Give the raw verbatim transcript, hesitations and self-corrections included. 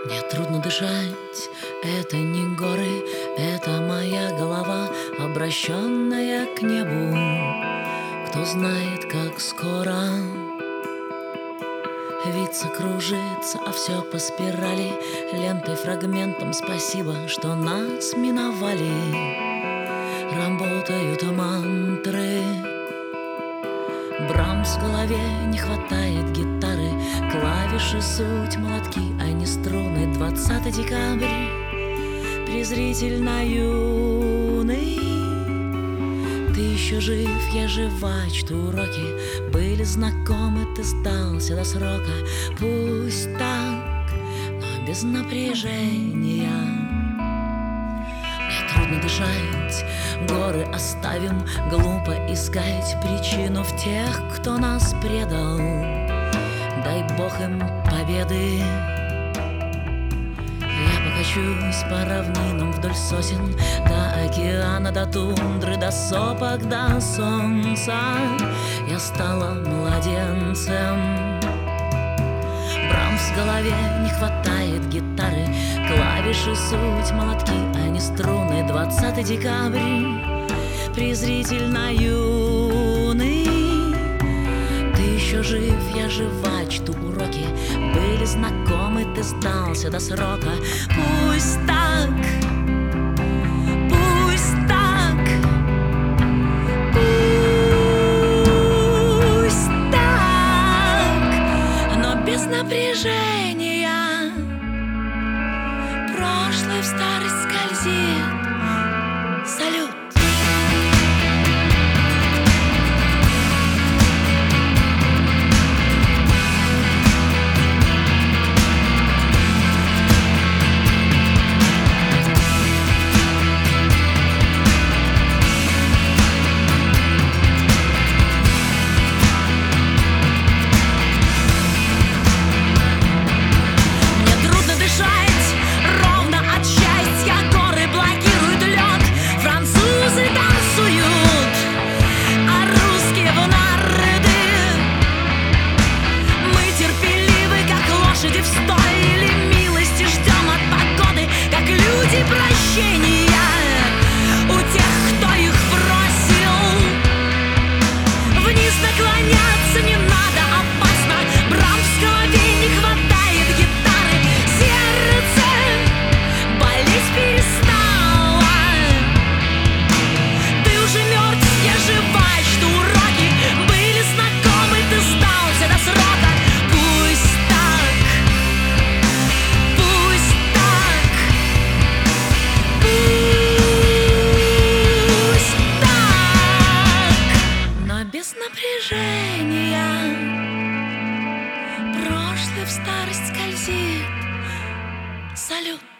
Мне трудно дышать, это не горы, это моя голова, обращенная к небу. Кто знает, как скоро виться, кружится, а все по спирали, лентой, фрагментом. Спасибо, что нас миновали. Работают мантры, Брамс в голове, не хватает гитары, клавиши суть молотки, а не струны. Двадцатый декабрь, презрительно юный. Ты еще жив, я жива, чту уроки были знакомы, ты сдался до срока. Пусть так, но без напряжения. Мне трудно дышать, горы оставим, глупо искать причину в тех, кто нас предал. Дай Бог им победы. Я покачусь по равнинам вдоль сосен, до океана, до тундры, до сопок, до солнца. Я стала младенцем. Брамс в голове, не хватает гитары, клавиши суть молотки, а не струны. Двадцатый декабрь, презрительно юный. Ты еще жив, я жива, чту уроки были знакомы, ты сдался до срока. Пусть так, пусть так, пусть так, но без напряжения. Прошлое в старость скользит. Салют! Напряжения. Прошлое в старость скользит. Салют!